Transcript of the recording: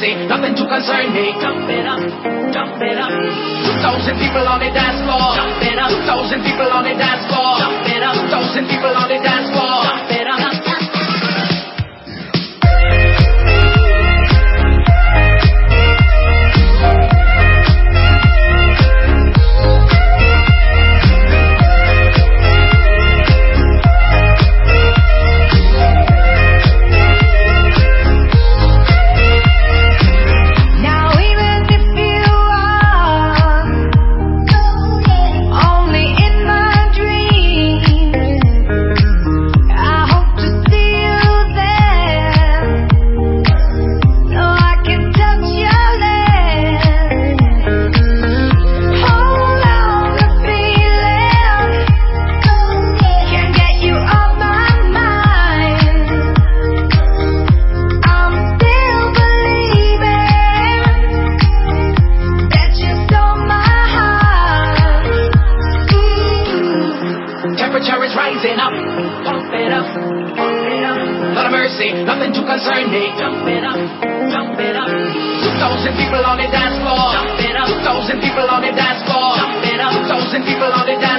mercy, nothing to concern me. Jump it up, jump it up. 2,000 people on the dance floor. Jump it up. 2,000 people on the dance floor. Jump it up. 2,000 people on the dance floor. Jump it up. Rising up, pump it up, pump it up. Not a mercy, nothing to concern me. Jump it up, jump it up. 2,000 people on the dance floor. Jump it up. 2,000 people on the dance floor. Jump it up. 2,000 people on the dance floor.